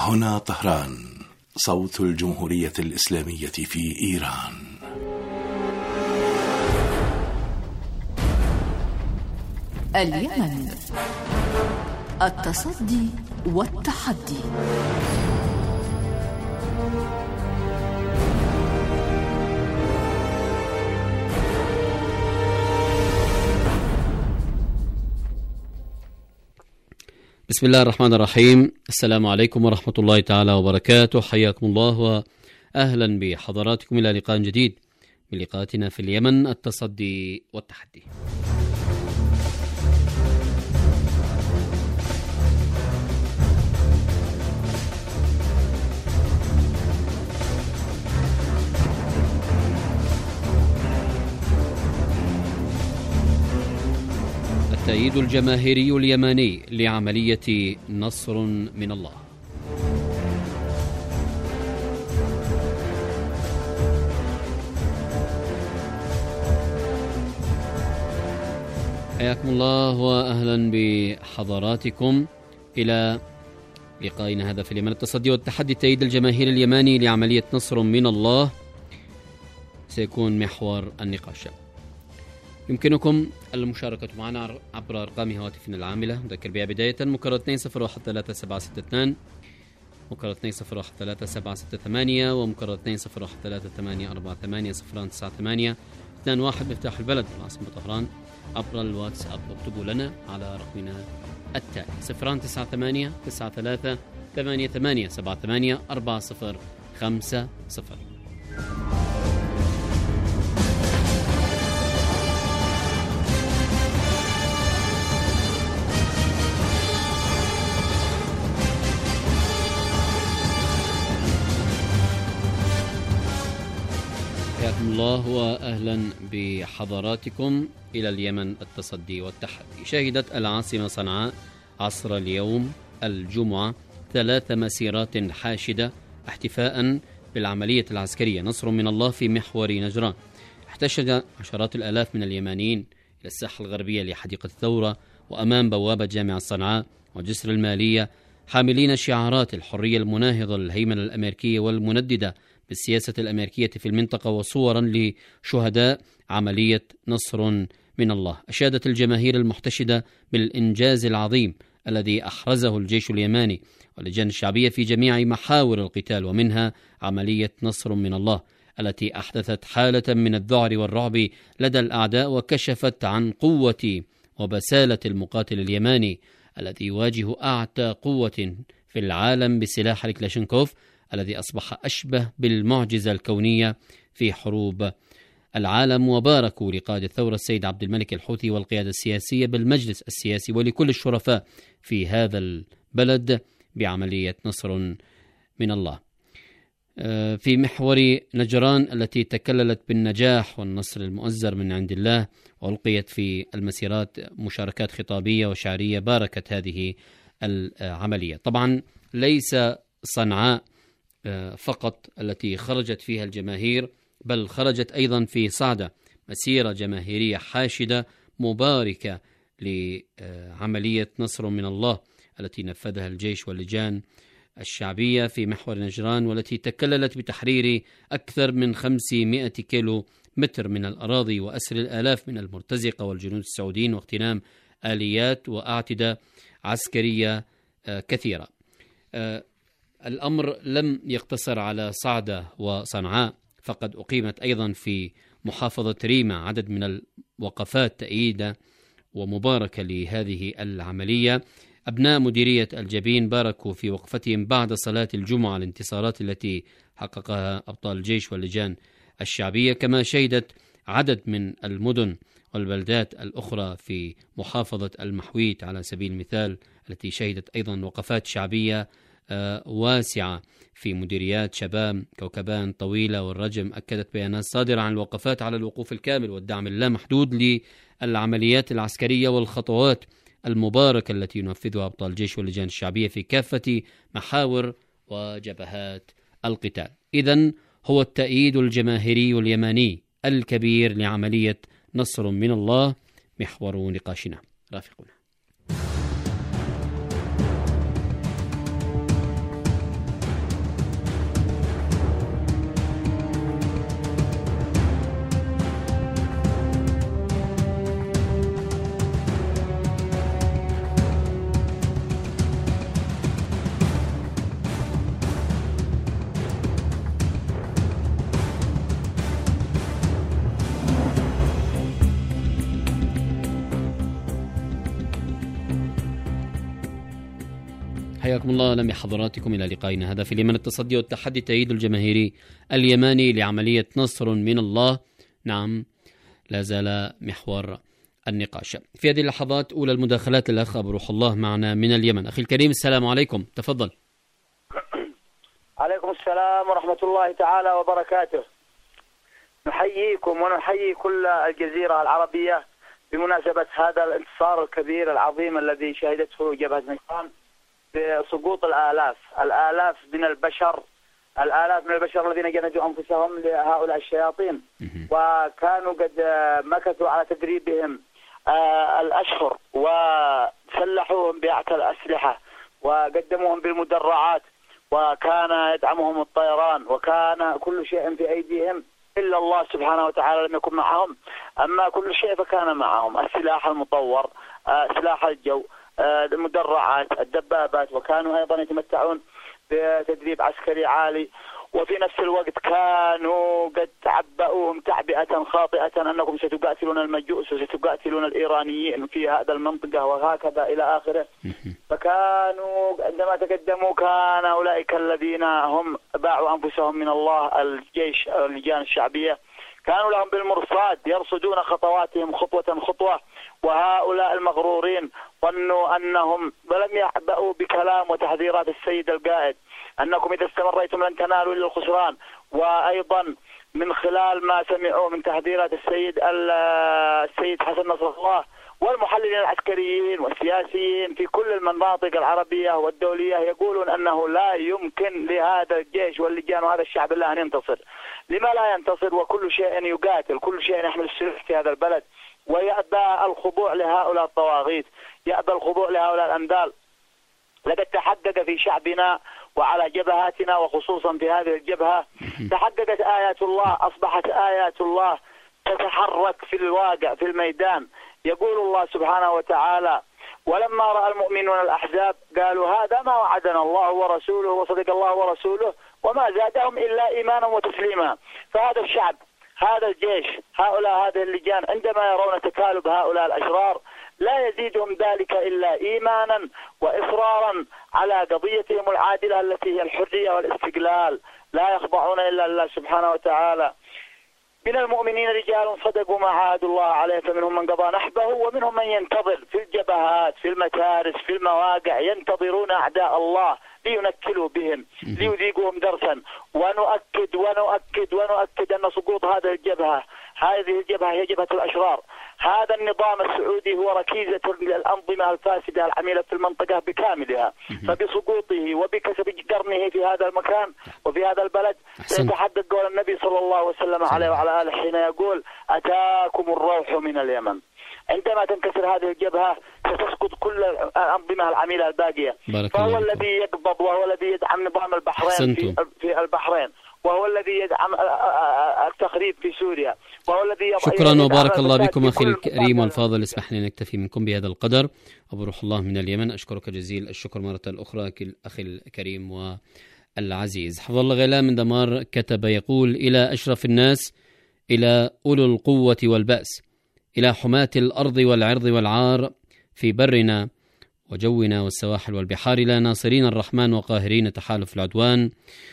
هنا طهران، صوت الجمهورية الإسلامية في إيران. اليمن، التصدي والتحدي. بسم الله الرحمن الرحيم. السلام عليكم ورحمة الله تعالى وبركاته. حياكم الله وأهلا بحضراتكم إلى لقاء جديد من لقاءاتنا في اليمن، التصدي والتحدي. التأييد الجماهيري اليماني لعملية نصر من الله. حياكم الله وأهلا بحضراتكم إلى لقائنا هذا في اليمن، التصدي والتحدي. التأييد الجماهيري اليماني لعملية نصر من الله سيكون محور النقاش. يمكنكم المشاركة معنا عبر أرقام هواتفنا العاملة، نذكر بها بداية: مكرر 2013-3762، مكرر 2013-3768، ومكرر 2013-3848-098 21 مفتاح البلد العاصمة طهران. عبر الواتساب اكتبوا لنا على رقمنا التالي 098 93 88 78 4050. حياكم الله وأهلا بحضراتكم إلى اليمن، التصدي والتحدي. شهدت العاصمة صنعاء عصر اليوم الجمعة 3 مسيرات حاشدة احتفاء بالعملية العسكرية نصر من الله في محور نجران. احتشد عشرات الآلاف من اليمانيين إلى الساحة الغربية لحديقة الثورة وأمام بوابة جامعة صنعاء وجسر المالية، حاملين شعارات الحرية المناهضة للهيمنة الأمريكية والمنددة بالسياسة الأمريكية في المنطقة، وصورا لشهداء عملية نصر من الله. أشادت الجماهير المحتشدة بالإنجاز العظيم الذي أحرزه الجيش اليماني واللجان الشعبية في جميع محاور القتال، ومنها عملية نصر من الله التي أحدثت حالة من الذعر والرعب لدى الأعداء، وكشفت عن قوة وبسالة المقاتل اليماني الذي يواجه أعتى قوة في العالم بسلاح الكلاشينكوف الذي أصبح أشبه بالمعجزة الكونية في حروب العالم. وباركوا لقائد الثورة السيد عبد الملك الحوثي والقيادة السياسية بالمجلس السياسي ولكل الشرفاء في هذا البلد بعملية نصر من الله. في محور نجران التي تكللت بالنجاح والنصر المؤزر من عند الله، وألقيت في المسيرات مشاركات خطابية وشعرية باركت هذه العملية. طبعا ليس صنعاء فقط التي خرجت فيها الجماهير، بل خرجت أيضا في صعدة مسيرة جماهيرية حاشدة مباركة لعملية نصر من الله التي نفذها الجيش واللجان الشعبية في محور نجران، والتي تكللت بتحرير أكثر من 500 كيلو متر من الأراضي وأسر الآلاف من المرتزقة والجنود السعوديين واغتنام آليات وأعتدة عسكرية كثيرة. الأمر لم يقتصر على صعدة وصنعاء، فقد أقيمت أيضا في محافظة ريمة عدد من الوقفات تأييدة ومباركة لهذه العملية. أبناء مديرية الجبين باركوا في وقفتهم بعد صلاة الجمعة الانتصارات التي حققها أبطال الجيش واللجان الشعبية، كما شهدت عدد من المدن والبلدات الأخرى في محافظة المحويت على سبيل المثال التي شهدت أيضا وقفات شعبية واسعة في مديريات شباب، كوكبان، طويلة والرجم. أكدت بيانات صادرة عن الوقفات على الوقوف الكامل والدعم اللامحدود للعمليات العسكرية والخطوات المباركة التي ينفذها أبطال الجيش واللجان الشعبية في كافة محاور وجبهات القتال. إذن هو التأييد الجماهيري اليماني الكبير لعملية نصر من الله محور نقاشنا. رافقنا. حياكم الله. أهلا بحضراتكم إلى لقائنا هذا في اليمن التصدي والتحدي، التأييد الجماهيري اليماني لعملية نصر من الله. نعم، لا زال محور النقاش في هذه اللحظات. أولى المداخلات الأخ أبو روح الله معنا من اليمن. أخي الكريم، السلام عليكم، تفضل. عليكم السلام ورحمة الله تعالى وبركاته. نحييكم ونحيي كل الجزيرة العربية بمناسبة هذا الانتصار الكبير العظيم الذي شهدته جبهة نيران بسقوط الآلاف من البشر الذين جندوا أنفسهم لهؤلاء الشياطين، وكانوا قد مكثوا على تدريبهم الأشهر وسلحوهم بأعتى الأسلحة وقدموهم بالمدرعات، وكان يدعمهم الطيران، وكان كل شيء في أيديهم إلا الله سبحانه وتعالى لم يكن معهم. أما كل شيء فكان معهم: السلاح المطور، سلاح الجو، المدرعات، الدبابات، وكانوا أيضا يتمتعون بتدريب عسكري عالي. وفي نفس الوقت كانوا قد تعبؤوهم تعبئة خاطئة أنكم ستقاتلون المجوس وستقاتلون الإيرانيين في هذا المنطقة وهكذا إلى آخره. فكانوا عندما تقدموا كان أولئك الذين هم باعوا أنفسهم من الله، الجيش، اللجان الشعبية، كانوا لهم بالمرصاد يرصدون خطواتهم خطوة خطوة. وهؤلاء المغرورين ظنوا أنهم ولم يعبأوا بكلام وتحذيرات السيد القائد أنكم إذا استمريتم لن تنالوا إلا الخسران، وأيضا من خلال ما سمعوا من تحذيرات السيد حسن نصر الله والمحللين العسكريين والسياسيين في كل المناطق العربية والدولية يقولون أنه لا يمكن لهذا الجيش واللجان وهذا الشعب الله أن ينتصر. لما لا ينتصر وكل شيء يقاتل، كل شيء يحمل السلاح في هذا البلد، ويأبى الخضوع لهؤلاء الطواغيت، يأبى الخضوع لهؤلاء الأندال. لقد تحقق في شعبنا وعلى جبهاتنا وخصوصا في هذه الجبهة تحققت آيات الله، أصبحت آيات الله تتحرك في الواقع في الميدان. يقول الله سبحانه وتعالى: ولما رأى المؤمنون الأحزاب قالوا هذا ما وعدنا الله ورسوله وصدق الله ورسوله وما زادهم إلا إيمانا وتسليما. فهذا الشعب، هذا الجيش، هؤلاء هذه اللجان عندما يرون تكالب هؤلاء الأشرار لا يزيدهم ذلك إلا إيمانا وإصرارا على قضيتهم العادلة التي هي الحرية والاستقلال. لا يخضعون إلا الله سبحانه وتعالى. من المؤمنين رجال صدقوا ما عاهدوا الله عليه فمنهم من قضى نحبه ومنهم من ينتظر في الجبهات، في المتارس، في المواقع، ينتظرون أعداء الله لينكلوا بهم، ليذيقوهم درسا. ونؤكد ونؤكد ونؤكد أن سقوط هذه الجبهة هي جبهة الأشرار. هذا النظام السعودي هو ركيزة للأنظمة الفاسدة العميلة في المنطقة بكاملها، فبسقوطه وبكسب قرنه في هذا المكان وفي هذا البلد سيتحقق قول النبي صلى الله وسلم عليه وعلى آله حين يقول: أتاكم الروح من اليمن. عندما تنكسر هذه الجبهة ستسقط كل الأنظمة العميلة الباقية. فهو الذي يقبض وهو الذي يدعم نظام البحرين في البحرين، وهو الذي يدعم التخريب في سوريا، وهو الذي شكرا وبارك الله بكم أخي الكريم والفاضل. اسمح لي نكتفي منكم بهذا القدر. أبو روح الله من اليمن، أشكرك جزيل الشكر مرة أخرى أخي الكريم والعزيز. حفظ الله غيلان من دمار كتب يقول: إلى أشرف الناس، إلى أولو القوة والبأس، إلى حماة الأرض والعرض والعار في برنا وجونا والسواحل والبحار، إلى ناصرين الرحمن وقاهرين تحالف العدوان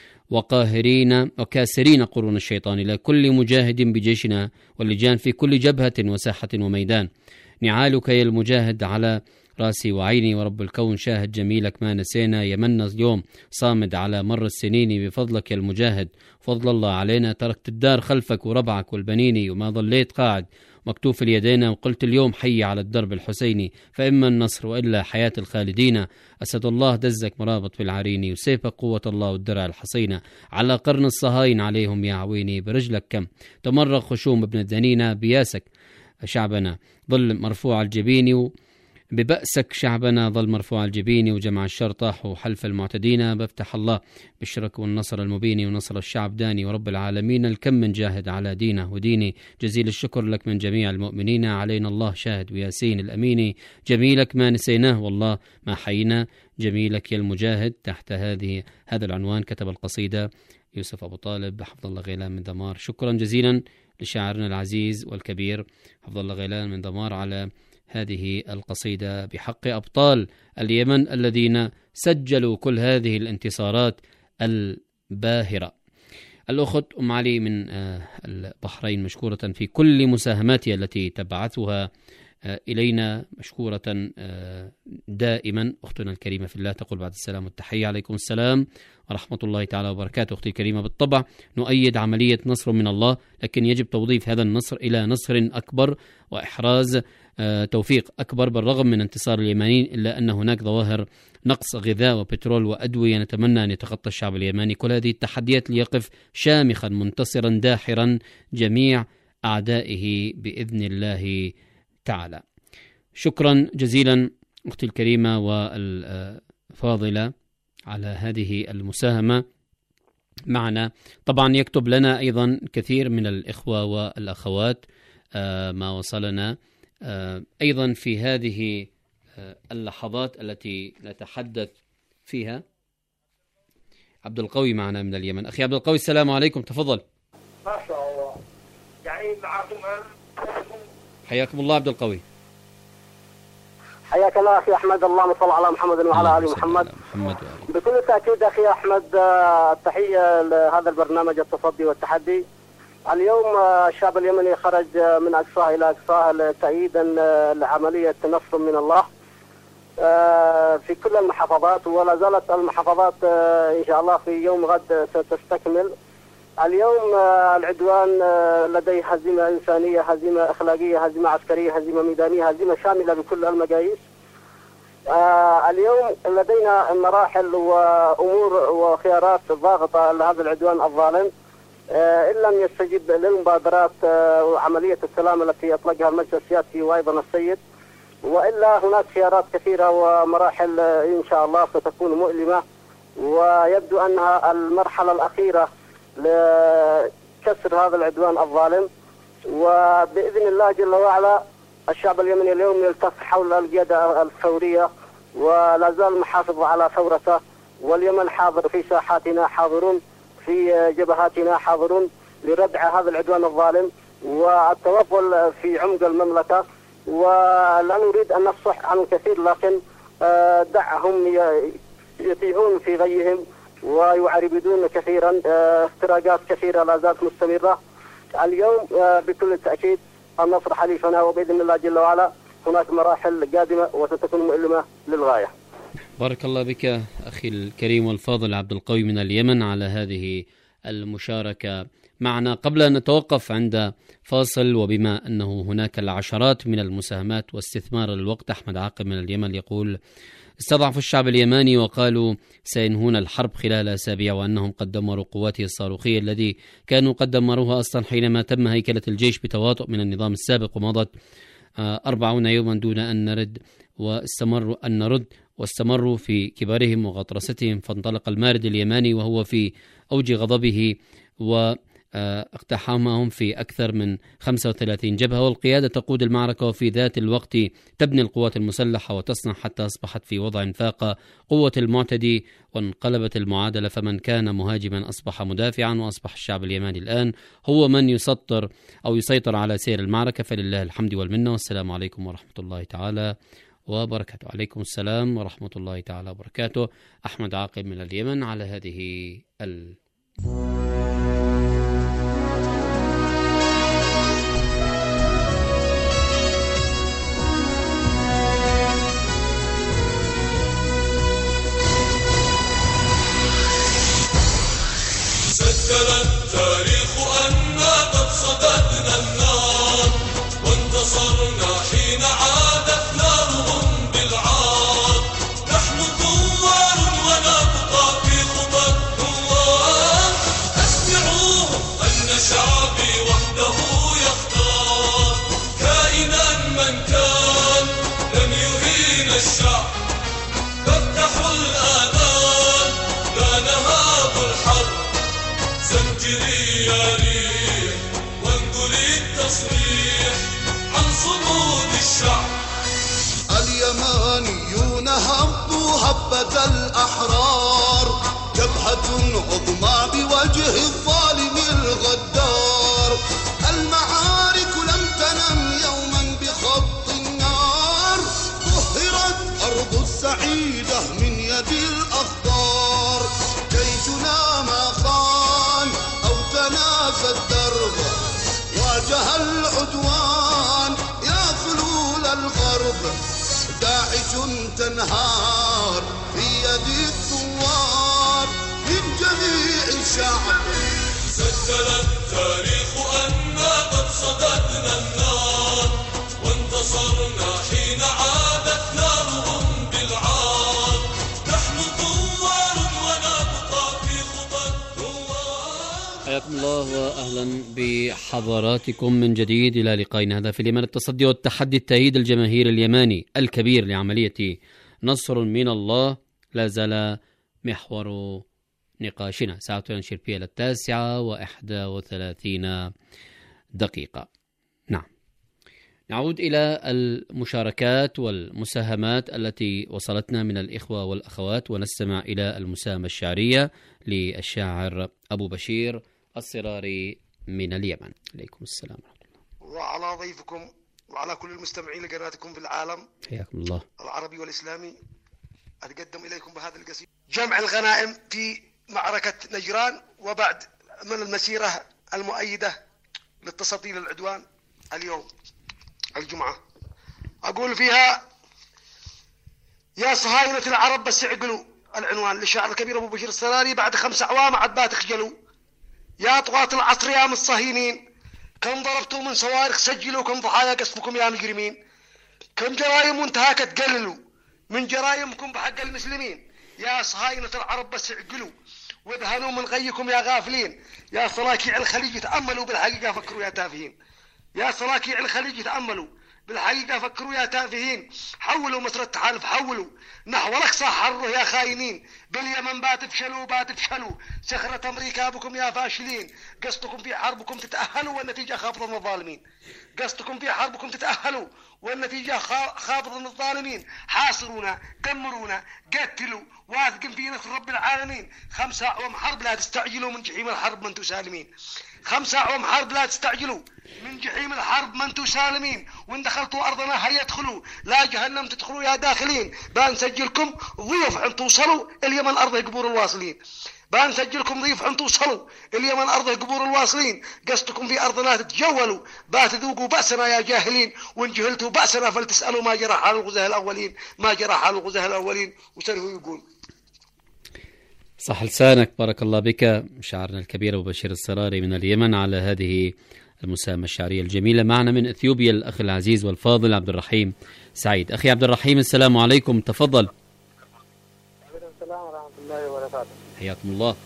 وقاهرين وكاسرين قرون الشيطان، إلى كل مجاهد بجيشنا واللجان في كل جبهة وساحة وميدان. نعالك يا المجاهد على راسي وعيني، ورب الكون شاهد جميلك ما نسينا. يمنا اليوم صامد على مر السنين، بفضلك يا المجاهد فضل الله علينا. تركت الدار خلفك وربعك والبنيني، وما ظليت قاعد مكتوف اليدين، وقلت اليوم حي على الدرب الحسيني، فإما النصر وإلا حياة الخالدين. أسد الله دزك مرابط في العريني، وسيفك قوة الله والدرع الحصينة. على قرن الصهاين عليهم يا عويني، برجلك كم تمرغ خشوم ابن الدنينة. بياسك شعبنا ظل مرفوع الجبين، ببأسك شعبنا ظل مرفوع الجبين. وجمع الشر طاحوا حلف المعتدين، بفتح الله بالشرك والنصر المبين، ونصر الشعب داني ورب العالمين. الكم من جاهد على دينه وديني، جزيل الشكر لك من جميع المؤمنين. علينا الله شاهد وياسين الأميني، جميلك ما نسيناه والله ما حينا. جميلك يا المجاهد. تحت هذا العنوان كتب القصيدة يوسف أبو طالب حفظ الله غيلان من دمار. شكرا جزيلا لشاعرنا العزيز والكبير حفظ الله غيلان من دمار على هذه القصيدة بحق أبطال اليمن الذين سجلوا كل هذه الانتصارات الباهرة. الأخت أم علي من البحرين مشكورة في كل مساهماتها التي تبعثها إلينا، مشكورة دائما. أختنا الكريمة في الله تقول بعد السلام والتحية: عليكم السلام ورحمة الله تعالى وبركاته. أختي الكريمة، بالطبع نؤيد عملية نصر من الله، لكن يجب توظيف هذا النصر إلى نصر أكبر وإحراز توفيق أكبر. بالرغم من انتصار اليمنيين إلا أن هناك ظواهر نقص غذاء وبترول وأدوية، نتمنى أن يتخطى الشعب اليمني كل هذه التحديات ليقف شامخا منتصرا داحرا جميع أعدائه بإذن الله تعالى. شكرا جزيلا أختي الكريمة والفاضلة على هذه المساهمة معنا. طبعا يكتب لنا أيضا كثير من الإخوة والأخوات ما وصلنا أيضا في هذه اللحظات التي نتحدث فيها. عبد القوي معنا من اليمن. أخي عبد القوي، السلام عليكم، تفضل. ما شاء الله، يعني معكم. حياكم الله عبد القوي. حياك الله أخي أحمد، اللهم صل على محمد وعلى آل محمد. بكل تأكيد أخي أحمد، التحية لهذا البرنامج التصدي والتحدي. اليوم الشعب اليمني خرج من أقصاه إلى أقصاه تأييدا لعملية نصر من الله في كل المحافظات، ولا زالت المحافظات إن شاء الله في يوم غد ستستكمل. اليوم العدوان لديه هزيمة إنسانية، هزيمة أخلاقية، هزيمة عسكرية، هزيمة ميدانية، هزيمة شاملة بكل المقاييس. اليوم لدينا مراحل وأمور وخيارات ضاغطة لهذا العدوان الظالم. إن لم يستجب للمبادرات وعملية السلام التي أطلقها المجلس السياسي وأيضا السيد، وإلا هناك خيارات كثيرة ومراحل إن شاء الله ستكون مؤلمة، ويبدو أنها المرحلة الأخيرة لكسر هذا العدوان الظالم. وبإذن الله جل وعلا الشعب اليمني اليوم يلتف حول القيادة الثورية، ولا زال محافظ على ثورته، واليمن حاضر في ساحاتنا، حاضرون في جبهاتنا، حاضرون لردع هذا العدوان الظالم والتوغل في عمق المملكة. ولا نريد أن نفصح عن الكثير، لكن دعهم يتيهون في غيهم ويعربدون كثيرا. افتراقات كثيرة لا زالت مستمرة. اليوم بكل تأكيد النصر حليفنا، وبإذن الله جل وعلا هناك مراحل قادمة وستكون مؤلمة للغاية. بارك الله بك أخي الكريم والفاضل عبد القوي من اليمن على هذه المشاركة معنا. قبل أن نتوقف عند فاصل، وبما أنه هناك العشرات من المساهمات واستثمار الوقت، أحمد عاقب من اليمن يقول: استضعفوا الشعب اليماني وقالوا سينهون الحرب خلال أسابيع، وأنهم قد دمروا قواته الصاروخية الذي كانوا قد دمروها أصلا حينما تم هيكلة الجيش بتواطؤ من النظام السابق، ومضت 40 يوما دون أن واستمروا في كبارهم وغطرستهم. فانطلق المارد اليماني وهو في أوج غضبه واقتحامهم في أكثر من 35 جبهة، والقيادة تقود المعركة، وفي ذات الوقت تبني القوات المسلحة وتصنع، حتى أصبحت في وضع فاق قوة المعتدي، وانقلبت المعادلة. فمن كان مهاجما أصبح مدافعا، وأصبح الشعب اليماني الآن هو من يسيطر على سير المعركة. فلله الحمد والمنة، والسلام عليكم ورحمة الله تعالى وبركاته. عليكم السلام ورحمة الله تعالى وبركاته. أحمد عاقب من اليمن على هذه سجل التاريخ أننا قد صددنا النار، وانتصرنا حين عادت نارهم بالعار. نحن ثوار ونبقى في خطى الثوار. أسمعوهم أن شعبي وحده يختار، كائنا من كان لن يهين الشعب. فافتحوا الآذان، لا نهاب الحرب. زمجري يا ريح وانقلي التصريح عن صمود الشعب. اليمانيون هبوا هبة الأحرار، جبهة عظمى بوجه الظالم الغدار. المعارك لم تنم يوما بخط النار، اجتاز الدرب واجه العدوان يا فلول الغرب داعش تنهار في يد الثوار من جميع الشعب. سجل التاريخ أننا قد صددنا النار وانتصرنا حين عادت نارهم بالعار. نحن ثوار ونبقى في خطى الثوار. حياكم الله وأهلا بحضراتكم من جديد إلى لقائنا هذا في اليمن التصدي والتحدي. التأييد الجماهيري اليماني الكبير لعملية نصر من الله لا زال محور نقاشنا. ساعة نشير فيها 9:31. نعم، نعود إلى المشاركات والمساهمات التي وصلتنا من الإخوة والأخوات، ونستمع إلى المساهمة الشعرية للشاعر أبو بشير الصراري من اليمن. عليكم السلام ورحمة الله. وعلى ضيفكم وعلى كل المستمعين لقناتكم في العالم حياكم الله العربي والإسلامي، أتقدم إليكم بهذا القصيدة. جمع الغنائم في معركة نجران وبعد من المسيرة المؤيدة للتصدي للعدوان اليوم الجمعة، أقول فيها: يا صهاينة العرب بس عقلوا، العنوان للشاعر الكبير أبو بشير الصراري. بعد 5 أعوام عد ما تخجلوا، يا طغاة العصر يا متصهينين، كم ضربتوا من صواريخ سجلوا، كم ضحايا قصفكم يا مجرمين، كم جرائم وانتهاكت تقللوا من جرائمكم بحق المسلمين. يا صهاينة العرب بس عقلوا وادهنوا من غيكم يا غافلين، يا صلاكيع الخليج تأملوا بالحقيقة فكروا يا تافهين، يا صلاكيع الخليج تأملوا بالحقيقة فكروا يا تافهين، حولوا مصر التحالف حولوا نحو الأقصى حره يا خاينين، باليمن باتفشلوا سخرة أمريكا بكم يا فاشلين، قصدكم في حربكم تتأهلوا والنتيجة خافضة من الظالمين، قصدكم في حربكم تتأهلوا والنتيجة خافضة من الظالمين، حاصرونا دمرونا قتلوا واثقين في نصر رب العالمين. 5 أعوام حرب لا تستعجلوا من جحيم الحرب من تسالمين، 5 أعوام حرب لا تستعجلوا من جحيم الحرب من تسالمين، وإن دخلتوا أرضنا هيدخلوا لا جهنم تدخلوا يا داخلين، بنسجلكم ضيوف عن توصلوا اليمن أرض قبور الواصلين، بنسجلكم ضيوف عن توصلوا اليمن أرض قبور الواصلين، قصدكم في أرضنا تتجولوا باتذوقوا بأسنا يا جاهلين، وإن جهلتوا بأسنا فلتسألوا ما جرى حال الغزاة الأولين. وسنه يقول صح لسانك، بارك الله بك شاعرنا الكبير أبو بشير الصراري من اليمن على هذه المساهمة الشعرية الجميلة. معنا من إثيوبيا الأخ العزيز والفاضل عبد الرحيم سعيد. أخي عبد الرحيم السلام عليكم، تفضل. السلام ورحمة الله وبركاته. حياكم الله.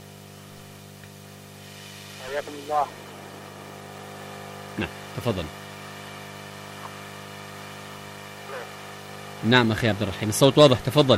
حياكم الله. نعم تفضل. نعم أخي عبد الرحيم الصوت واضح، تفضل.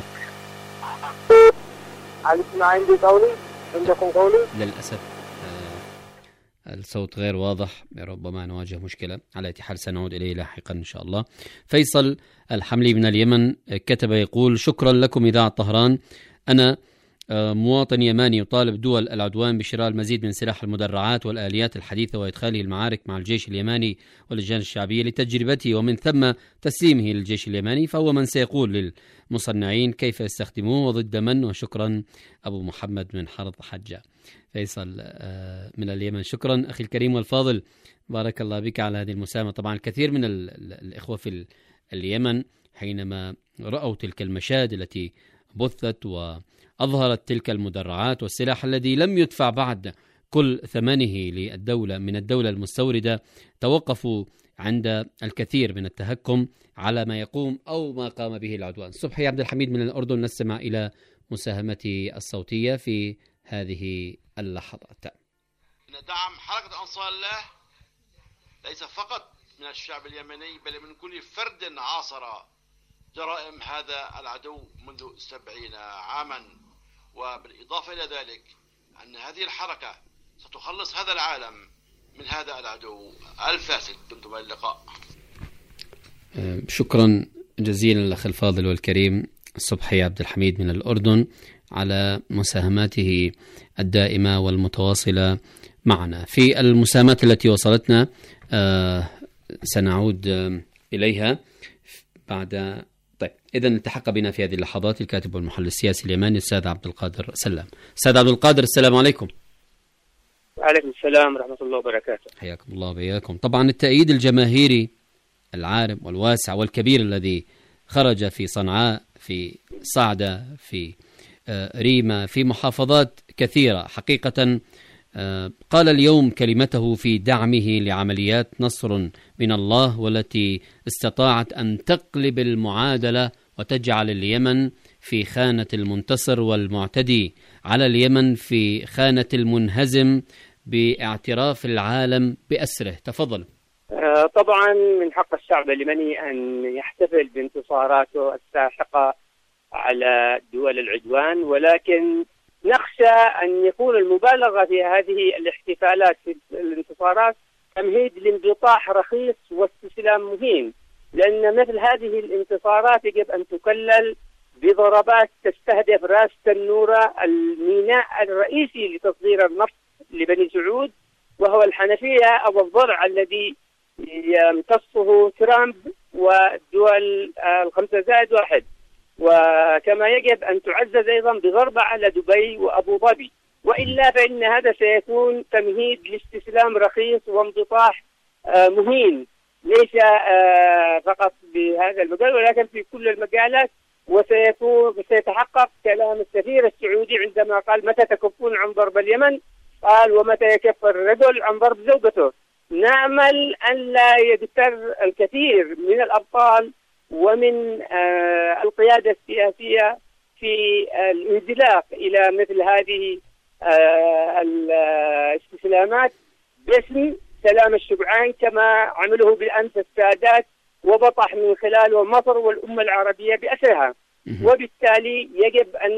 ما عندي قولي، عندكم قولي؟ للأسف الصوت غير واضح، ربما نواجه مشكلة. على أي حال سنعود إليه لاحقا إن شاء الله. فيصل الحملي من اليمن كتب يقول: شكرا لكم إذاعة طهران، أنا مواطن يماني يطالب دول العدوان بشراء المزيد من سلاح المدرعات والآليات الحديثة وإدخاله المعارك مع الجيش اليماني واللجان الشعبية لتجربته ومن ثم تسليمه للجيش اليماني، فهو من سيقول للمصنعين كيف يستخدموه وضد من. وشكرا أبو محمد من حرض حجة. فيصل من اليمن، شكرا أخي الكريم والفاضل، بارك الله بك على هذه المساهمة. طبعا الكثير من الإخوة في اليمن حينما رأوا تلك المشاهد التي بثت وأظهرت تلك المدرعات والسلاح الذي لم يدفع بعد كل ثمنه للدولة من الدولة المستوردة، توقفوا عند الكثير من التهكم على ما يقوم أو ما قام به العدوان. صبحي عبد الحميد من الأردن، نستمع إلى مساهمتي الصوتية في هذه اللحظات. ندعم حركة أنصار الله ليس فقط من الشعب اليمني بل من كل فرد عاصر جرائم هذا العدو منذ 70 عاما، وبالإضافة إلى ذلك أن هذه الحركة ستخلص هذا العالم من هذا العدو الفاسد. دمتم إلى اللقاء. شكرا جزيلا الأخ الفاضل والكريم صبحي عبد الحميد من الأردن على مساهماته الدائمة والمتواصلة معنا. في المساهمات التي وصلتنا سنعود إليها بعد. طيب إذا التحق بنا في هذه اللحظات الكاتب والمحلل السياسي اليماني الأستاذ عبد القادر سلام. أستاذ عبد القادر السلام عليكم. وعليكم السلام ورحمة الله وبركاته. حياكم الله وبياكم. طبعا التأييد الجماهيري العارم والواسع والكبير الذي خرج في صنعاء، في صعدة، في ريمة، في محافظات كثيرة حقيقة، قال اليوم كلمته في دعمه لعمليات نصر من الله، والتي استطاعت أن تقلب المعادلة وتجعل اليمن في خانة المنتصر والمعتدي على اليمن في خانة المنهزم باعتراف العالم بأسره. تفضل. طبعا من حق الشعب اليمني أن يحتفل بانتصاراته الساحقة على دول العدوان، ولكن نخشى أن يكون المبالغة في هذه الاحتفالات في الانتصارات تمهيد لانبطاح رخيص واستسلام مهين، لأن مثل هذه الانتصارات يجب أن تكلل بضربات تستهدف راس تنورة، الميناء الرئيسي لتصدير النفط لبني سعود، وهو الحنفية أو الضرع الذي يمتصه ترامب والدول 5+1، وكما يجب أن تعزز أيضا بضربة على دبي وأبو ظبي، وإلا فإن هذا سيكون تمهيد لاستسلام رخيص وانبطاح مهين، ليس فقط بهذا المجال ولكن في كل المجالات. وسيتحقق كلام السفير السعودي عندما قال: متى تكفون عن ضرب اليمن؟ قال: ومتى يكف الرجل عن ضرب زوجته؟ نأمل أن لا يغتر الكثير من الأبطال ومن القيادة السياسية في الانزلاق إلى مثل هذه الاستسلامات باسم سلام الشبعان، كما عمله بالأمس السادات وبطح من خلاله مصر والأمة العربية بأسرها. وبالتالي يجب أن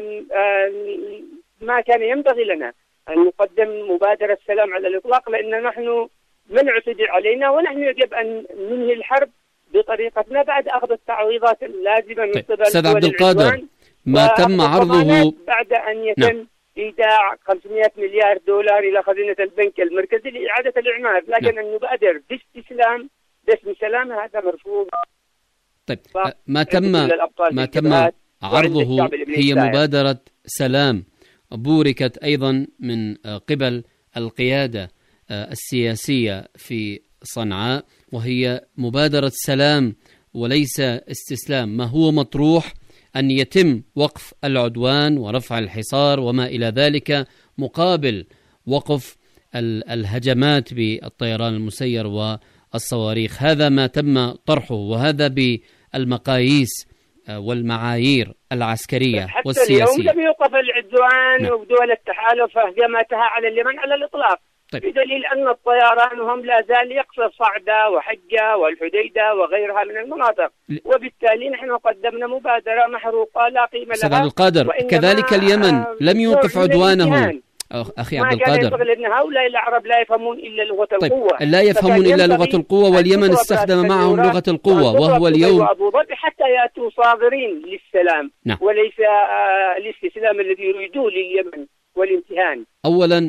ما كان ينبغي لنا أن نقدم مبادرة سلام على الإطلاق، لأن نحن من اعتدي علينا، ونحن يجب أن ننهي الحرب بطريقتنا بعد أخذ التعويضات اللازمة من قبل سيد عبد القادر، ما تم عرضه بعد أن يتم إيداع 500 مليار دولار إلى خزينة البنك المركزي لإعادة الإعمار، لكن أن نبادر باستسلام باسم سلام هذا مرفوض. طيب، ما تم عرضه هي مبادرة سلام بوركت أيضا من قبل القيادة السياسية في صنعاء، وهي مبادرة سلام وليس استسلام. ما هو مطروح أن يتم وقف العدوان ورفع الحصار وما إلى ذلك، مقابل وقف الهجمات بالطيران المسير والصواريخ. هذا ما تم طرحه، وهذا بالمقاييس والمعايير العسكرية والسياسية. حتى اليوم لم يوقف العدوان ودول التحالف هجمتها على اليمن على الإطلاق. طيب. بدليل أن الطيران هم لا زال يقصف صعدة وحجة والحديدة وغيرها من المناطق، وبالتالي نحن قدمنا مبادرة محروقة لا قيمة لها. سيد عبد القادر، كذلك اليمن لم يوقف عدوانه. أخي عبد القادر، لأن هؤلاء العرب لا يفهمون إلا لغة القوة. لا يفهمون إلا لغة القوة، واليمن استخدم معهم لغة القوة، وهو اليوم أبو ظبي حتى يأتوا صابرين للسلام. نعم. وليس الاستسلام الذي يريدوه لليمن والامتهان. أولا،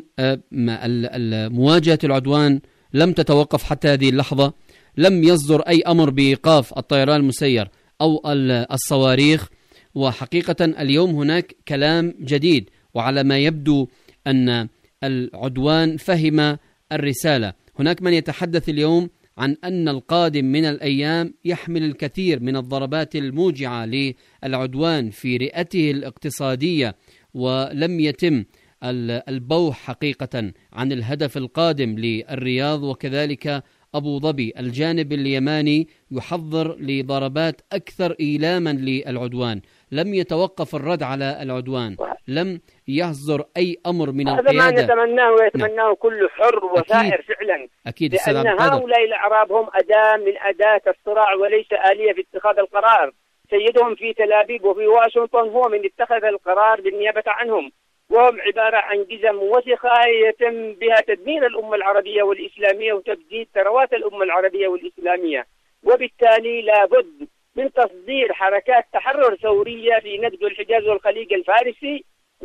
مواجهة العدوان لم تتوقف حتى هذه اللحظة، لم يصدر أي أمر بإيقاف الطيران المسير أو الصواريخ. وحقيقة اليوم هناك كلام جديد، وعلى ما يبدو أن العدوان فهم الرسالة. هناك من يتحدث اليوم عن أن القادم من الأيام يحمل الكثير من الضربات الموجعة للعدوان في رئته الاقتصادية، ولم يتم البوح حقيقة عن الهدف القادم للرياض وكذلك أبو ظبي. الجانب اليماني يحضر لضربات أكثر إيلاما للعدوان، لم يتوقف الرد على العدوان، لم يصدر أي أمر من القيادة. هذا ما نتمناه ويتمناه كل حر وثائر فعلا. أكيد. لأن هؤلاء الأعراب هم أداة من أداة الصراع وليس آلية في اتخاذ القرار. سيدهم في تل أبيب وفي واشنطن هو من اتخذ القرار بالنيابة عنهم، وهم عبارة عن جزم وسخة يتم بها تدمير الأمة العربية والإسلامية وتبديد ثروات الأمة العربية والإسلامية. وبالتالي لابد من تصدير حركات تحرر ثورية في نجد الحجاز والخليج الفارسي،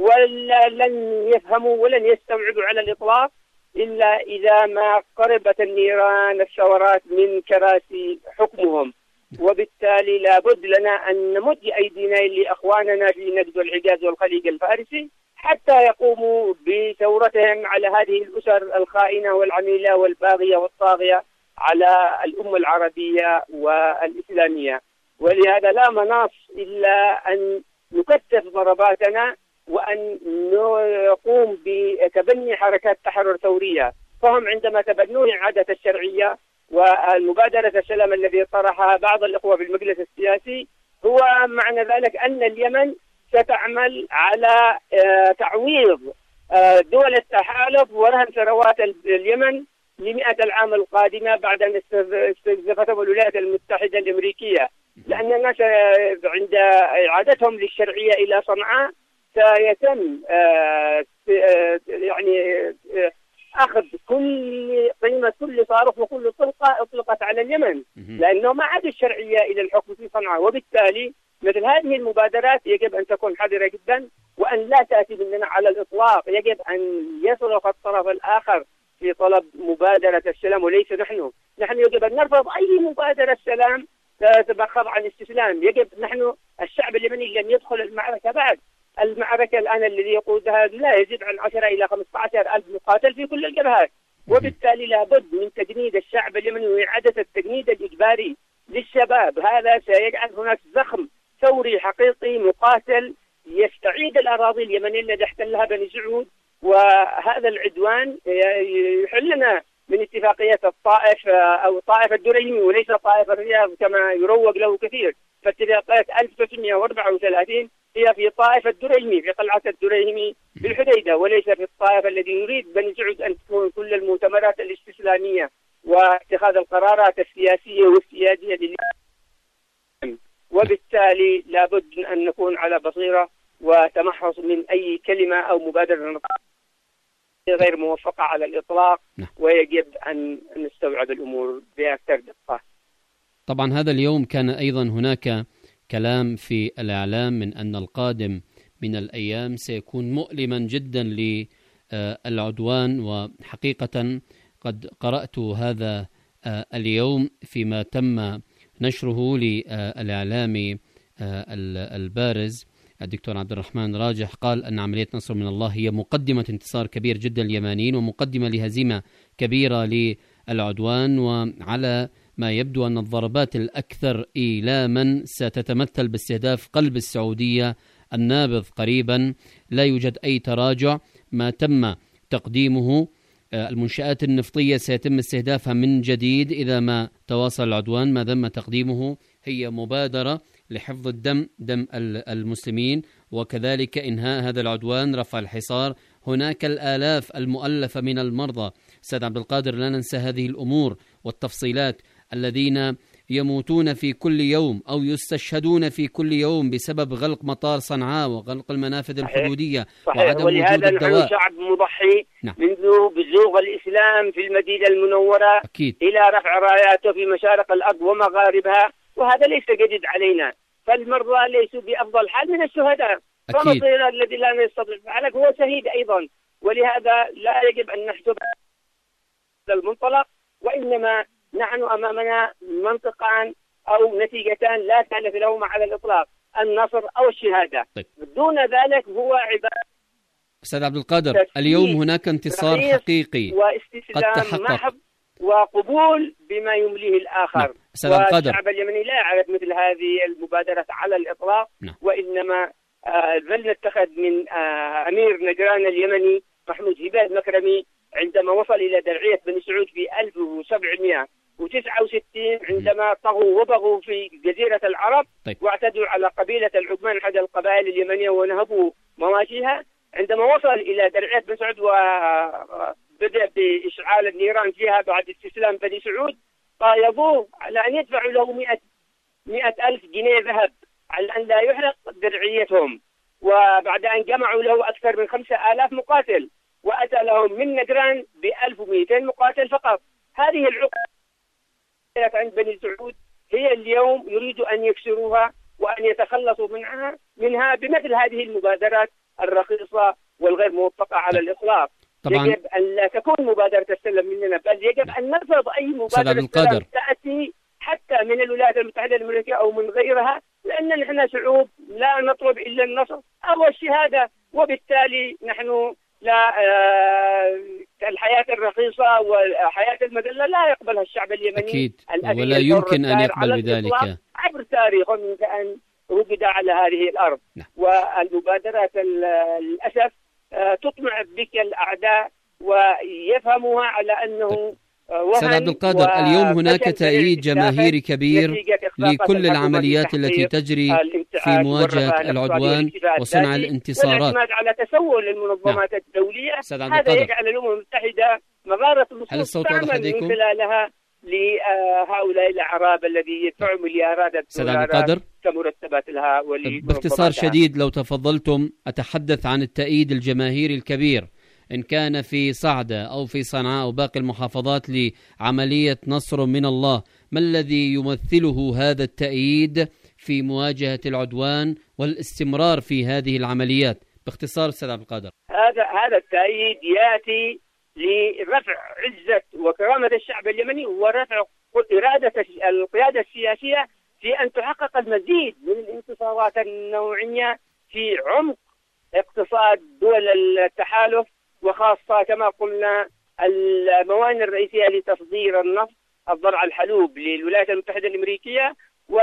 ولن يفهموا ولن يستوعبوا على الإطلاق إلا إذا ما قربت النيران الثورات من كراسي حكمهم. وبالتالي لابد لنا أن نمد أيدينا لأخواننا في نجد الحجاز والخليج الفارسي حتى يقوموا بثورتهم على هذه الأسر الخائنة والعميلة والباغية والطاغية على الأمة العربية والإسلامية. ولهذا لا مناص إلا أن نكثف ضرباتنا وأن نقوم بتبني حركات تحرر ثورية. فهم عندما تبنوا إعادة الشرعية والمبادرة السلام الذي طرحها بعض الإخوة في المجلس السياسي، هو معنى ذلك أن اليمن ستعمل على تعويض دول التحالف ورهن ثروات اليمن ل100 العام القادمة بعد أن استنزفتهم الولايات المتحدة الأمريكية، لأن الناس عند إعادتهم للشرعية إلى صنعاء سيتم يعني أخذ كل قيمة كل صاروخ وكل طلقة أطلقت على اليمن، لأنه ما عاد الشرعية إلى الحكم في صنعاء. وبالتالي مثل هذه المبادرات يجب أن تكون حذرة جدا وأن لا تأتي مننا على الإطلاق. يجب أن يصرف الطرف الآخر في طلب مبادرة السلام وليس نحن يجب أن نرفض أي مبادرة سلام تتبخر عن استسلام. يجب نحن الشعب اليمني لن يدخل المعركة بعد. المعركة الآن الذي يقودها لا يزيد عن 10 إلى 15 ألف مقاتل في كل الجبهات، وبالتالي لابد من تجنيد الشعب اليمني وإعادة التجنيد الإجباري للشباب. هذا سيجعل هناك زخم ثوري حقيقي مقاتل يستعيد الأراضي اليمنية التي احتلها بني سعود، وهذا العدوان يحلنا من اتفاقية الطائف أو طائف الدريمي وليس طائف الرياض كما يروج له كثير. فاتفاقية 1934 هي في طائف الدريمي في قلعة الدريمي بالحديدة، وليس في الطائف الذي يريد بني سعود أن تكون كل المؤتمرات الاستسلامية واتخاذ القرارات السياسية والسيادية لليمن. وبالتالي لابد أن نكون على بصيرة وتمحص من أي كلمة أو مبادرة غير موفقة على الإطلاق، ويجب أن نستوعب الأمور بأكثر دقة. طبعا هذا اليوم كان أيضا هناك كلام في الإعلام من أن القادم من الأيام سيكون مؤلما جدا للعدوان، وحقيقة قد قرأت هذا اليوم فيما تم نشره للإعلامي البارز الدكتور عبد الرحمن راجح. قال أن عملية نصر من الله هي مقدمة انتصار كبير جدا لليمانيين ومقدمة لهزيمة كبيرة للعدوان، وعلى ما يبدو أن الضربات الأكثر إيلاما ستتمثل باستهداف قلب السعودية النابض قريبا. لا يوجد أي تراجع، ما تم تقديمه المنشآت النفطية سيتم استهدافها من جديد إذا ما تواصل العدوان. ما تم تقديمه هي مبادرة لحفظ دم المسلمين، وكذلك إنهاء هذا العدوان، رفع الحصار. هناك الآلاف المؤلفة من المرضى سيد عبد القادر، لا ننسى هذه الأمور والتفصيلات، الذين يموتون في كل يوم أو يستشهدون في كل يوم بسبب غلق مطار صنعاء وغلق المنافذ الحدودية وعدم وجود الدواء. نحن شعب مضحي منذ بزوغ الإسلام في المدينة المنورة أكيد. إلى رفع راياته في مشارق الأرض ومغاربها، وهذا ليس جديد علينا. فالمرضى ليسوا بأفضل حال من الشهداء، فمصير الذي لا نستطيع فعله هو شهيد أيضا. ولهذا لا يجب أن نحسب هذا المنطلق، وإنما نحن أمامنا منطقان أو نتيجتان لا ثالث لهما على الإطلاق، النصر أو الشهادة. دون ذلك هو عبادة. أستاذ عبد القادر، اليوم هناك انتصار حقيقي قد تحقق وقبول بما يمليه الآخر. والشعب اليمني لا يعرف مثل هذه المبادرة على الإطلاق. وإنما ظل نتخذ من أمير نجران اليمني محمود هباد مكرمي عندما وصل إلى درعية بني سعود في 1769 عندما طغوا وبغوا في جزيرة العرب واعتدوا على قبيلة العجمان أحد القبائل اليمنية ونهبوا مواشيها. عندما وصل إلى درعية بني سعود وبدأ بإشعال النيران فيها بعد استسلام بني سعود، طالبوه على أن يدفعوا له 100,000 جنيه ذهب على أن لا يحرق درعيتهم، وبعد أن جمعوا له أكثر من 5,000 مقاتل وأتى لهم من نجران ب1200 مقاتل فقط. هذه العقوبة عند بني سعود هي اليوم يريدوا أن يكسروها وأن يتخلصوا منها بمثل هذه المبادرات الرخيصة والغير موفقة على الإطلاق. يجب أن لا تكون مبادرة السلم مننا، بل يجب أن نرفض أي مبادرة سلم تأتي حتى من الولايات المتحدة الأمريكية أو من غيرها، لأن نحن شعوب لا نطلب إلا النصر أو الشهادة. وبالتالي نحن لا الحياة الرخيصة والحياة المذلة لا يقبلها الشعب اليمني. أكيد، ولا يمكن أن يقبل بذلك عبر تاريخه من أن وجد على هذه الأرض. والمبادرات للأسف تطمع بك الأعداء ويفهموها على أنه سيد عبد القادر، اليوم هناك تأييد جماهيري كبير لكل العمليات التي تجري في مواجهة العدوان وصنع الانتصارات، والاعتماد على تسول المنظمات الدولية. هذا يجعل الأمم المتحدة مغارة النصوص تعمل من خلالها لهؤلاء الأعراب الذي يدفعوا مليارات الدولارات كمرتبات لها. باختصار شديد لو تفضلتم، أتحدث عن التأييد الجماهيري الكبير إن كان في صعدة أو في صنعاء أو باقي المحافظات لعملية نصر من الله. ما الذي يمثله هذا التأييد في مواجهة العدوان والاستمرار في هذه العمليات؟ باختصار أستاذ عبد القادر. هذا التأييد يأتي لرفع عزة وكرامة الشعب اليمني ورفع إرادة القيادة السياسية في أن تحقق المزيد من الانتصارات النوعية في عمق اقتصاد دول التحالف، وخاصة كما قلنا الموانئ الرئيسية لتصدير النفط، الضرع الحلوب للولايات المتحدة الأمريكية،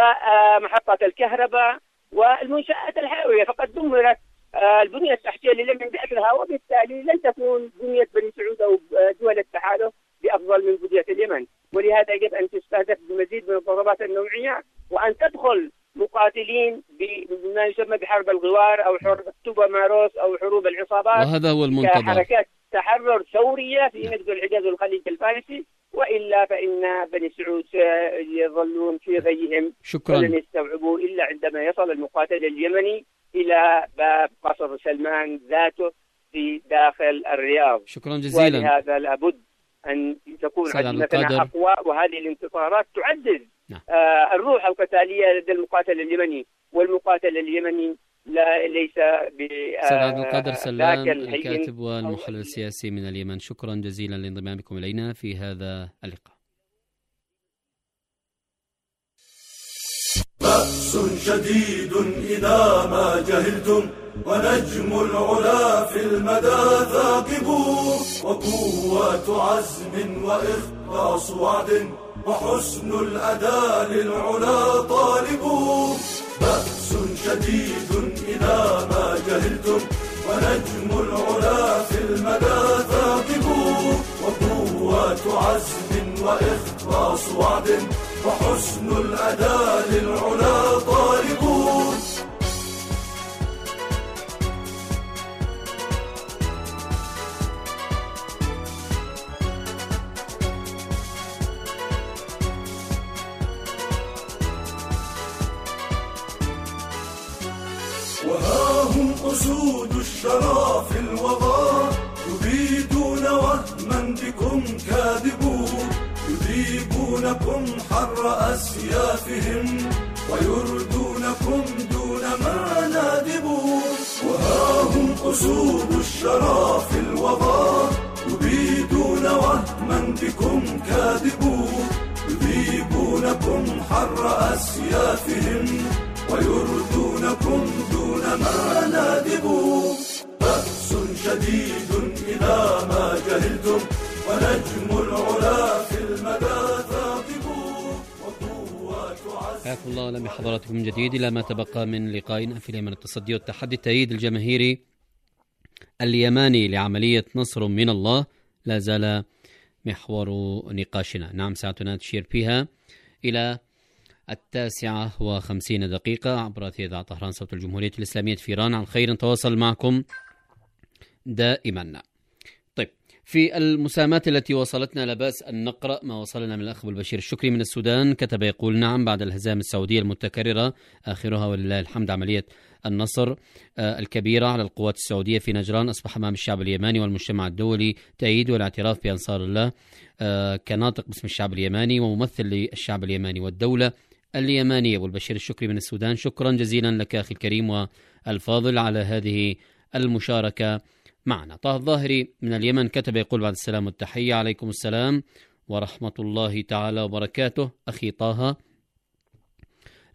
ومحطات الكهرباء والمنشآت الحيوية. فقد دمرت البنية التحتية لليمن بأسرها، وبالتالي لن تكون بنية بني سعود أو دول التحالف بأفضل من بنية اليمن. ولهذا يجب أن تستهدف بمزيد من الضربات النوعية، وأن تدخل مقاتلين بما يسمى بحرب الغوار أو حرب توبا ماروس أو حروب العصابات، وهذا هو المنتظر، كحركات تحرر ثورية في نجد الحجاز والخليج الفارسي. وإلا فإن بني سعود يظلون في غيهم، ولن يستوعبوا إلا عندما يصل المقاتل اليمني إلى باب قصر سلمان ذاته في داخل الرياض. شكرا جزيلا. ولهذا لابد أن تكون عزيمتنا أقوى، وهذه الانتصارات تعزز الروح القتالية لدى المقاتل اليمني. والمقاتل اليمني ليس سيد عبد القادر سلام، الكاتب والمحلل السياسي من اليمن، شكرا جزيلا لانضمامكم إلينا في هذا اللقاء. بأس شديد إذا ما جهلتم، ونجم العلا في المدى ثاقب، وقوة عزم وإخلاص وعد، وحسن الأداء للعلا طالب. بأس شديد إذا ما جهلتم، ونجم العلا في المدى ثاقب، وقوة عزم وإخلاص وعد، وحسن الأداء للعلا طالب. وها هم أسود الشرى في الوغى، يبيدون وهما بكم كاذبون، يذيبونكم حر أسيافهم، ويردونكم دون ما نادبون. وها هم أسود الشرى في الوغى، يبيدون وهما بكم كاذبون، يذيبونكم حر أسيافهم، ويردونكم دون ما نادبوا. بأس شديد إذا ما جهلتم، ونجم العلا في المدى ثاقب، وقوة عزم. حياكم الله لم حضراتكم من جديد إلى ما تبقى من لقائنا في اليمن التصدي والتحدي. التأييد الجماهيري اليماني لعملية نصر من الله لا زال محور نقاشنا. نعم، ساعتنا تشير فيها إلى 9:50 عبر إذاعة طهران صوت الجمهورية الإسلامية في إيران. عن خير نتواصل معكم دائما. طيب، في المساهمات التي وصلتنا لا بأس أن نقرأ ما وصلنا من الأخ البشير الشكري من السودان. كتب يقول: نعم، بعد الهزائم السعودية المتكررة آخرها ولله الحمد عملية النصر الكبيرة على القوات السعودية في نجران، أصبح أمام الشعب اليماني والمجتمع الدولي تأييد والاعتراف بأنصار الله كناطق باسم الشعب اليماني وممثل للشعب اليماني والدولة اليمانية. أبو البشير الشكري من السودان، شكرا جزيلا لك أخي الكريم والفاضل على هذه المشاركة معنا. طه الظاهري من اليمن كتب يقول: بعد السلام والتحية، عليكم السلام ورحمة الله تعالى وبركاته. أخي طه،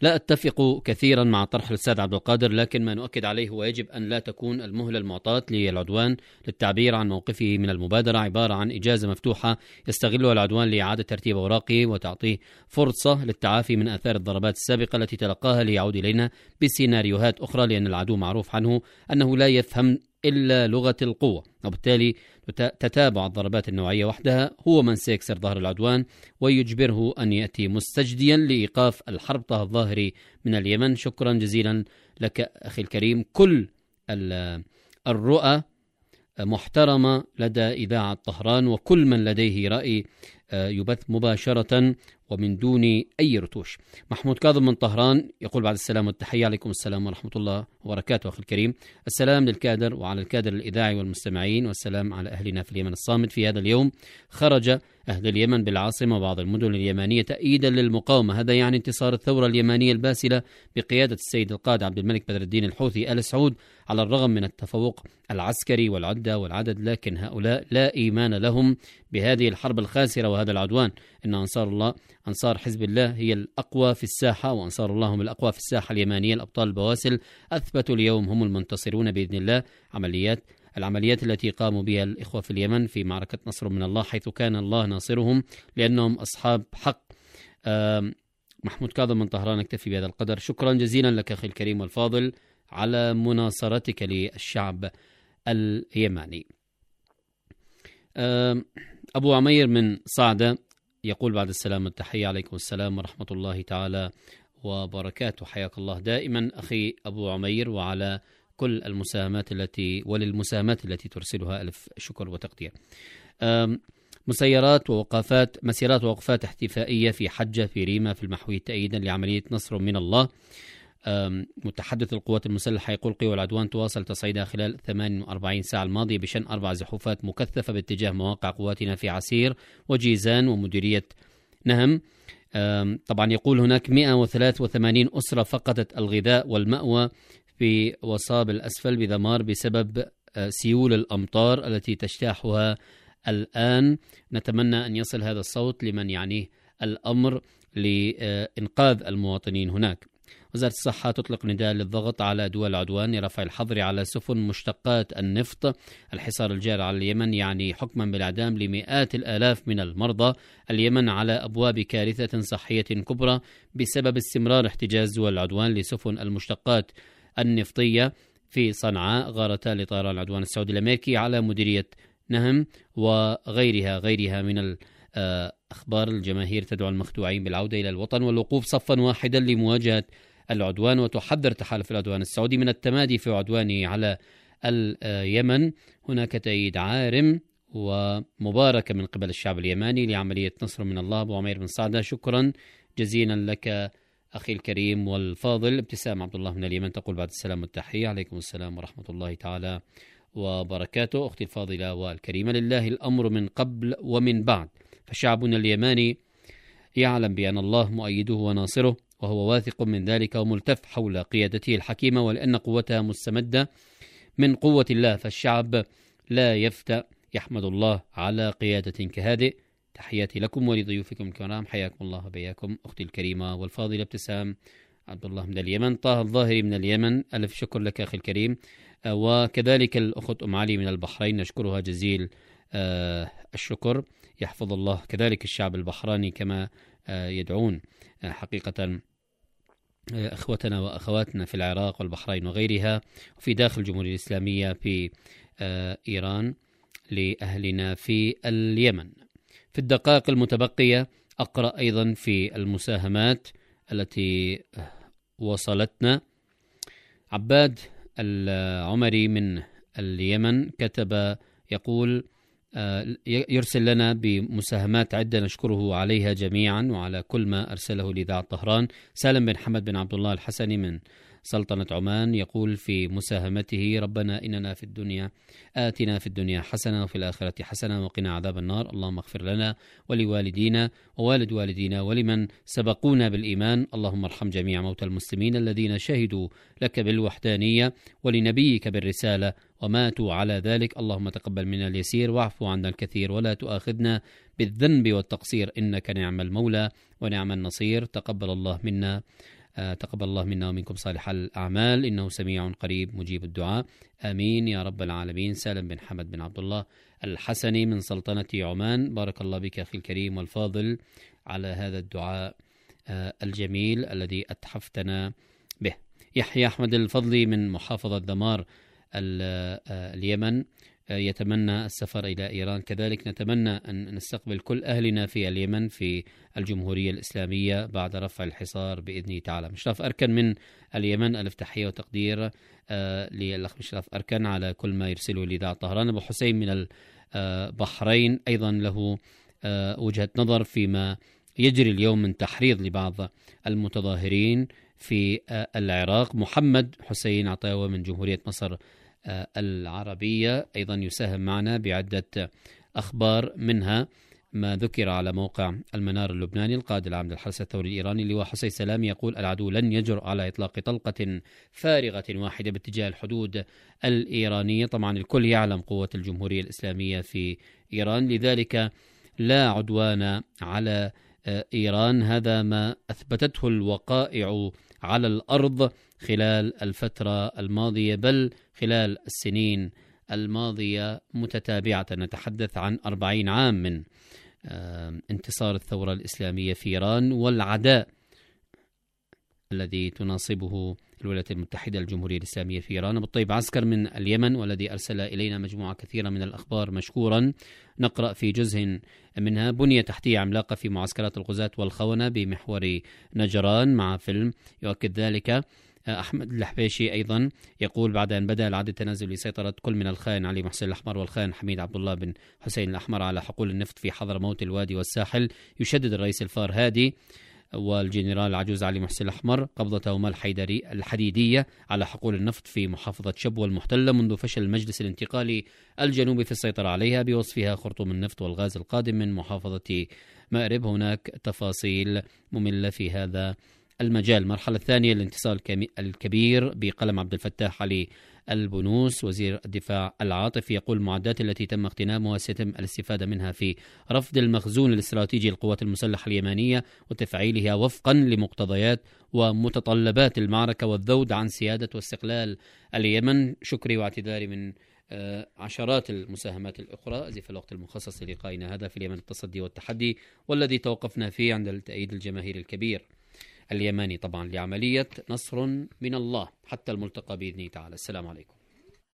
لا أتفق كثيرا مع طرح الأستاذ عبد القادر، لكن ما نؤكد عليه هو يجب أن لا تكون المهلة المعطاة للعدوان للتعبير عن موقفه من المبادرة عبارة عن إجازة مفتوحة يستغلها العدوان لإعادة ترتيب أوراقه وتعطيه فرصة للتعافي من آثار الضربات السابقة التي تلقاها ليعود إلينا بسيناريوهات أخرى، لأن العدو معروف عنه أنه لا يفهم إلا لغة القوة، وبالتالي تتابع الضربات النوعية وحدها هو من سيكسر ظهر العدوان ويجبره أن يأتي مستجديا لإيقاف الحرب. طه الظاهري من اليمن، شكرا جزيلا لك أخي الكريم. كل الرؤى محترمة لدى إذاعة طهران، وكل من لديه رأي يبث مباشرة ومن دون أي رتوش. محمود كاظم من طهران يقول بعد السلام والتحية، عليكم السلام ورحمة الله وبركاته أخي الكريم. السلام للكادر وعلى الكادر الإذاعي والمستمعين، والسلام على أهلنا في اليمن الصامت. في هذا اليوم خرج أهل اليمن بالعاصمة وبعض المدن اليمانية تأييدا للمقاومة، هذا يعني انتصار الثورة اليمانية الباسلة بقيادة السيد القائد عبد الملك بدر الدين الحوثي آل سعود، على الرغم من التفوق العسكري والعدة والعدد، لكن هؤلاء لا إيمان لهم بهذه الحرب الخاسرة وهذا العدوان. إن أنصار الله، أنصار حزب الله هي الأقوى في الساحة، وأنصار الله هم الأقوى في الساحة اليمانية. الأبطال البواسل أثبتوا اليوم هم المنتصرون بإذن الله. العمليات التي قاموا بها الإخوة في اليمن في معركة نصر من الله، حيث كان الله ناصرهم لأنهم أصحاب حق. محمود كاظم من طهران، اكتفي بهذا القدر. شكرا جزيلا لك أخي الكريم والفاضل على مناصرتك للشعب اليماني. أبو عمير من صعدة يقول بعد السلام والتحية، عليكم السلام ورحمة الله تعالى وبركاته. حياك الله دائما أخي أبو عمير، وعلى كل المساهمات وللمساهمات التي ترسلها ألف شكر وتقدير. مسيرات ووقفات احتفائية في حجة في ريما في المحوي تأييدا لعملية نصر من الله. متحدث القوات المسلحة يقول قوى العدوان تواصل تصعيدها خلال 48 ساعة الماضية بشن 4 زحوفات مكثفة باتجاه مواقع قواتنا في عسير وجيزان ومديرية نهم. طبعا يقول هناك 183 أسرة فقدت الغذاء والمأوى في وصاب الأسفل بذمار بسبب سيول الأمطار التي تجتاحها الآن. نتمنى أن يصل هذا الصوت لمن يعنيه الأمر لإنقاذ المواطنين هناك. وزارة الصحة تطلق نداء للضغط على دول العدوان لرفع الحظر على سفن مشتقات النفط. الحصار الجاري على اليمن يعني حكما بالإعدام لمئات الآلاف من المرضى. اليمن على أبواب كارثة صحية كبرى بسبب استمرار احتجاز دول العدوان لسفن المشتقات النفطية في صنعاء. غارتا لطيران العدوان السعودي الأمريكي على مديرية نهم وغيرها من الأخبار. الجماهير تدعو المخدوعين بالعودة إلى الوطن والوقوف صفا واحدا لمواجهة العدوان، وتحذر تحالف العدوان السعودي من التمادي في عدوانه على اليمن. هناك تأييد عارم ومباركة من قبل الشعب اليماني لعملية نصر من الله. أبو عمير بن صعدة، شكرا جزيلا لك أخي الكريم والفاضل. ابتسام عبد الله من اليمن تقول بعد السلام والتحية، عليكم السلام ورحمة الله تعالى وبركاته. أختي الفاضلة والكريمة، لله الأمر من قبل ومن بعد، فشعبنا اليماني يعلم بأن الله مؤيده وناصره، وهو واثق من ذلك وملتف حول قيادته الحكيمة، ولأن قوتها مستمدة من قوة الله، فالشعب لا يفتأ يحمد الله على قيادة كهذه. تحياتي لكم ولضيوفكم الكرام، حياكم الله وبياكم أختي الكريمة والفاضلة ابتسام عبد الله من اليمن. طه الظاهري من اليمن، ألف شكر لك أخي الكريم. وكذلك الأخت أم علي من البحرين، نشكرها جزيل الشكر. يحفظ الله كذلك الشعب البحراني كما يدعون حقيقة أخوتنا وأخواتنا في العراق والبحرين وغيرها، وفي داخل الجمهورية الإسلامية في إيران لأهلنا في اليمن. في الدقائق المتبقية أقرأ أيضا في المساهمات التي وصلتنا. عباد العمري من اليمن كتب يقول يرسل لنا بمساهمات عدة نشكره عليها جميعا وعلى كل ما أرسله لإذاعة طهران. سالم بن حمد بن عبد الله الحسني من سلطنة عمان يقول في مساهمته: ربنا إننا في الدنيا آتنا في الدنيا حسنة وفي الآخرة حسنة وقنا عذاب النار، اللهم اغفر لنا ولوالدينا ووالد والدينا ولمن سبقونا بالإيمان، اللهم ارحم جميع موتى المسلمين الذين شهدوا لك بالوحدانية ولنبيك بالرسالة وماتوا على ذلك، اللهم تقبل منا اليسير واعفو عنا الكثير ولا تؤاخذنا بالذنب والتقصير، إنك نعم المولى ونعم النصير. تقبل الله منا تقبل الله منا ومنكم صالح الأعمال، إنه سميع قريب مجيب الدعاء، آمين يا رب العالمين. سالم بن حمد بن عبد الله الحسني من سلطنة عمان، بارك الله بك أخي الكريم والفاضل على هذا الدعاء الجميل الذي أتحفتنا به. يحيى أحمد الفضلي من محافظة دمار اليمن يتمنى السفر إلى إيران، كذلك نتمنى أن نستقبل كل أهلنا في اليمن في الجمهورية الإسلامية بعد رفع الحصار بإذن تعالى. مشرف أركن من اليمن، ألف تحية وتقدير للأخ مشرف أركن على كل ما يرسله لإذاعة طهران. أبو حسين من البحرين أيضا له وجهة نظر فيما يجري اليوم من تحريض لبعض المتظاهرين في العراق. محمد حسين عطاوة من جمهورية مصر العربية أيضا يساهم معنا بعدة أخبار، منها ما ذكر على موقع المنار اللبناني. القائد العام للحرس الثوري الإيراني اللواء حسين سلامي يقول: العدو لن يجرؤ على إطلاق طلقة فارغة واحدة باتجاه الحدود الإيرانية. طبعا الكل يعلم قوة الجمهورية الإسلامية في إيران، لذلك لا عدوان على إيران. هذا ما أثبتته الوقائع على الأرض خلال الفترة الماضية، بل خلال السنين الماضية متتابعة. نتحدث عن 40 عام من انتصار الثورة الإسلامية في إيران والعداء الذي تناصبه الولايات المتحدة الجمهورية الإسلامية في إيران. أبو الطيب عسكر من اليمن والذي أرسل إلينا مجموعة كثيرة من الأخبار مشكورا، نقرأ في جزء منها: بنية تحتية عملاقة في معسكرات الغزاة والخونة بمحور نجران مع فيلم يؤكد ذلك. أحمد الحبيشي أيضا يقول: بعد أن بدأ العد التنازلي لسيطرة كل من الخائن علي محسن الأحمر والخائن حميد عبد الله بن حسين الأحمر على حقول النفط في حضرموت الوادي والساحل، يشدد الرئيس الفار هادي والجنرال العجوز علي محسن الأحمر قبضتهما الحديدية على حقول النفط في محافظة شبوة المحتلة منذ فشل المجلس الانتقالي الجنوبي في السيطرة عليها بوصفها خرطوم النفط والغاز القادم من محافظة مأرب. هناك تفاصيل مملة في هذا المجال. المرحلة الثانية الانتصار الكبير بقلم عبد الفتاح علي البنوس وزير الدفاع العاطفي، يقول: المعدات التي تم اغتنامها سيتم الاستفادة منها في رفض المخزون الاستراتيجي للقوات المسلحة اليمنية وتفعيلها وفقا لمقتضيات ومتطلبات المعركة والذود عن سيادة واستقلال اليمن. شكري واعتذاري من عشرات المساهمات الأخرى. أزف الوقت المخصص للقائنا هذا في اليمن التصدي والتحدي، والذي توقفنا فيه عند التأييد الجماهيري الكبير اليماني طبعا لعملية نصر من الله. حتى الملتقى بإذن تعالى. السلام عليكم.